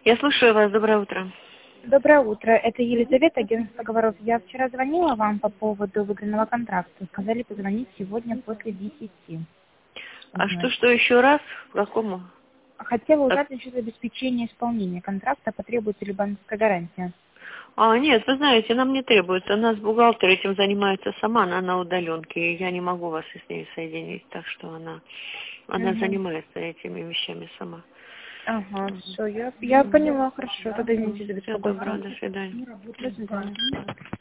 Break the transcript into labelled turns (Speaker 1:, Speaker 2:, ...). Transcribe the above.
Speaker 1: Я слушаю вас. Доброе утро.
Speaker 2: Доброе утро. Это Елизавета, агентство «Говоров». Я вчера звонила вам по поводу выигранного контракта. Сказали позвонить сегодня после 10.
Speaker 1: А
Speaker 2: Узнать.
Speaker 1: что еще раз? К какому?
Speaker 2: Хотела узнать насчет обеспечения исполнения контракта. Потребуется ли банковская гарантия?
Speaker 1: Нет, вы знаете, нам не требуется. У нас бухгалтер этим занимается сама, она на удаленке, и я не могу вас с ней соединить, так что она занимается этими вещами сама.
Speaker 2: Ага, все, я поняла, хорошо. Тогда извините за
Speaker 1: Всего
Speaker 2: беспокойство.
Speaker 1: доброго, до свидания.
Speaker 2: До свидания.